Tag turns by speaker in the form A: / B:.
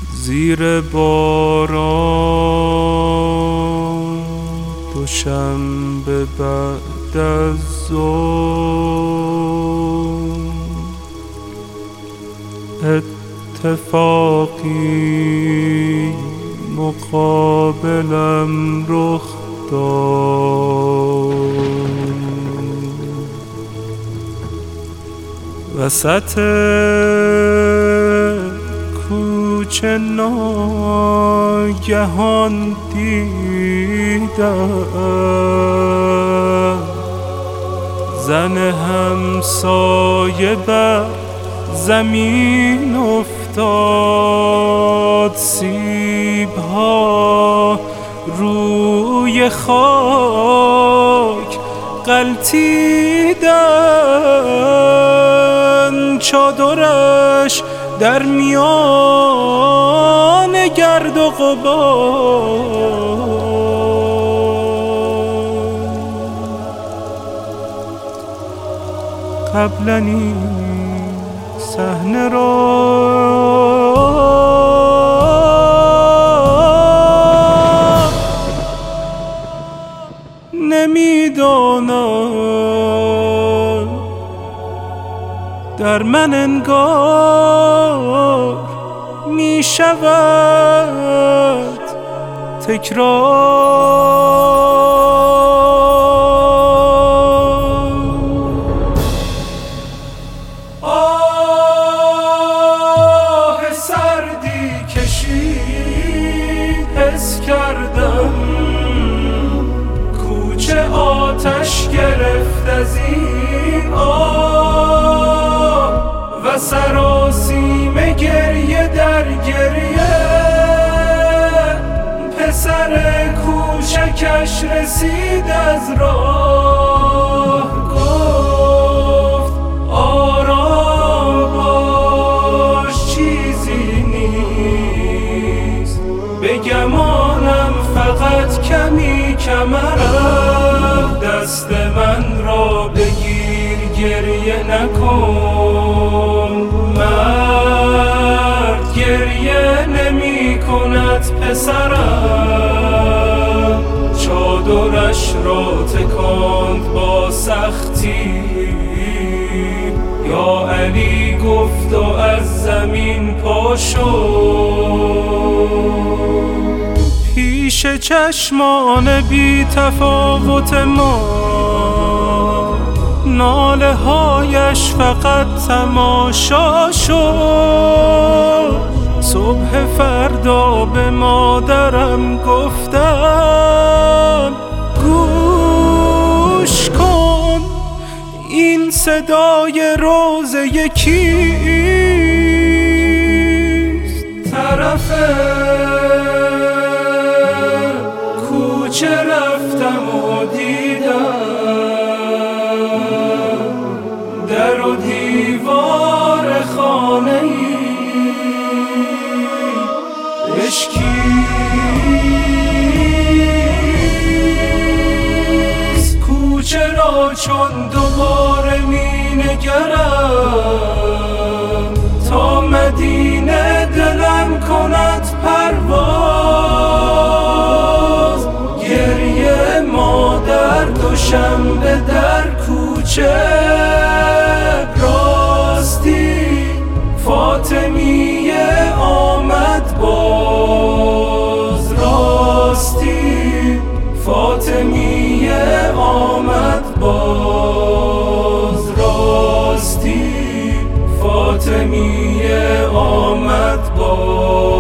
A: زیر باران دوشنبه بعد از ظهر اتفاقی مقابلم رخ داد. وسط کوچه ناگهان دیدم زن همسایه بر زمین افتاد، سیب‌ها روی خاک غلتیدن، چادرش در میان گرد و غبار. قبلا این صحنه را نمیدانم، در من انگار می شود تکرار.
B: آه سردی کشید، حس کردم کوچه آتش گرفت از این آه و سراسیم گریه در گریه. پسر کوچکش رسید از راه، گفت آرام باش چیزی نیست، به گمانم فقط کمی کمرم. دست من را بگیر گریه نکن، مرد گریه نمی کند پسرم. چادرش را تکاند با سختی، یا علی گفت و از زمین پا شد.
A: پیش چشمان بی تفاوت ما ناله هایش فقط تماشا شد. صبح فردا به مادرم گفتم گوش کن، این صدای روزه کیست؟
B: طرف کوچه رفتم و دیدم در و دیوار خانه ای اشکیست. کوچه را چون دوباره می نگرم تا مدینه دلم کند پرواز. گریه مادر دوشنبه در کوچه، راستی فاطمیه آمد باز. راستی فاطمیه آمد باز. راستی فاطمیه آمد باز.